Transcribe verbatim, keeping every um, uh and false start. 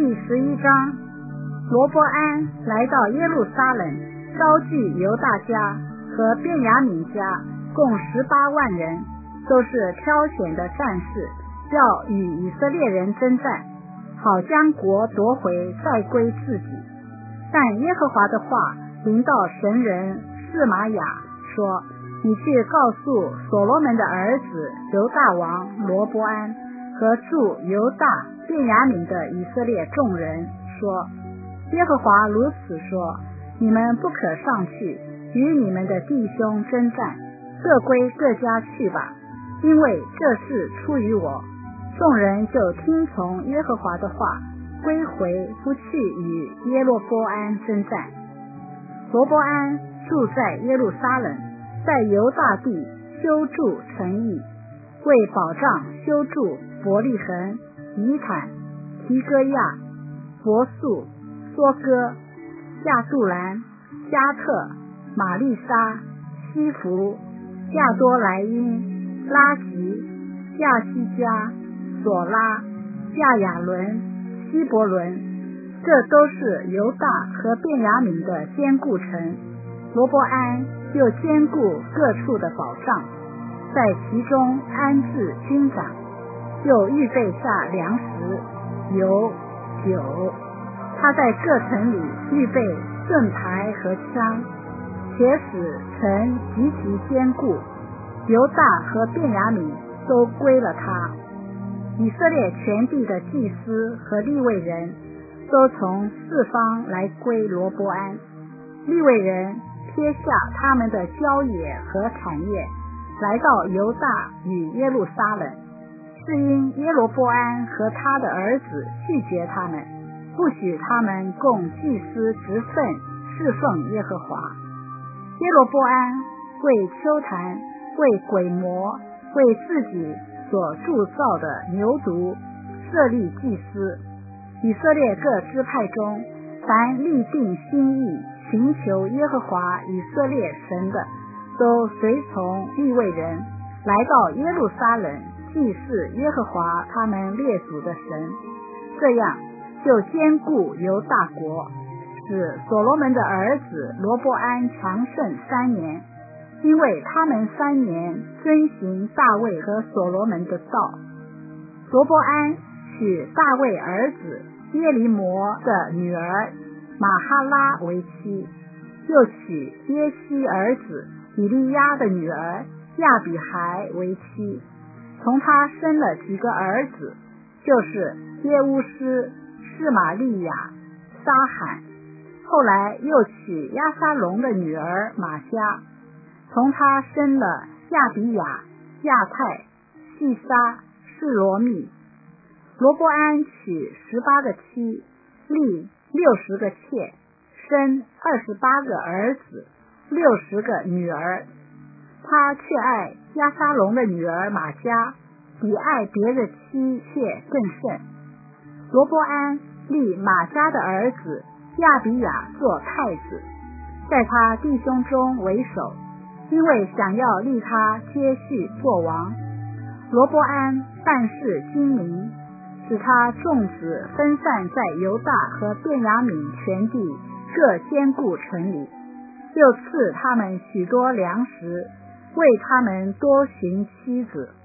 第十一章，罗波安来到耶路撒冷，招聚犹大家和便雅悯家共十八万人，都是挑选的战士，要与以色列人征战，好将国夺回，再归自己。但耶和华的话临到神人示玛雅说，你去告诉所罗门的儿子犹大王罗波安和住犹大便雅悯的以色列众人说，耶和华如此说，你们不可上去与你们的弟兄征战，各归各家去吧，因为这事出于我。众人就听从耶和华的话，归回，不去与耶罗波安征战。罗波安住在耶路撒冷，在犹大地修筑城邑，为保障修筑伯利恒、以坦、提哥亚、伯素、梭哥、亚杜兰、加特、玛丽莎、西弗、亚多莱因、拉吉、亚西加、索拉、亚亚伦、希伯伦，这都是犹大和便雅悯的坚固城。罗波安又兼顾各处的保障，在其中安置军长，又预备下粮食、油、酒。他在各城里预备盾牌和枪，且使城极其坚固。犹大和便雅悯都归了他。以色列全地的祭司和利未人都从四方来归罗波安。利未人撇下他们的郊野和产业，来到犹大与耶路撒冷，是因耶罗波安和他的儿子拒绝他们，不许他们供祭司职分侍奉耶和华。耶罗波安为丘坛、为鬼魔、为自己所铸造的牛犊设立祭司。以色列各支派中，凡立定心意寻求耶和华以色列神的，都随从利未人来到耶路撒冷祭祀耶和华他们列祖的神。这样就坚固犹大国，使所罗门的儿子罗波安强盛三年，因为他们三年遵行大卫和所罗门的道。罗波安娶大卫儿子耶利摩的女儿玛哈拉为妻，又娶耶西儿子以利亚的女儿亚比孩为妻，从他生了几个儿子，就是耶乌斯、示玛利亚、撒罕。后来又娶亚撒龙的女儿玛迦，从他生了亚比雅、亚太、细沙、示罗密。罗波安娶十八个妻，立六十个妾，生二十八个儿子，六十个女儿。他却爱亚撒龙的女儿玛迦，比爱别的妻妾更甚。罗波安立玛迦的儿子亚比雅做太子，在他弟兄中为首，因为想要立他接续作王。罗波安办事精明，使他众子分散在犹大和便雅悯全地各坚固城里，又赐他们许多粮食，为他们多寻妻子。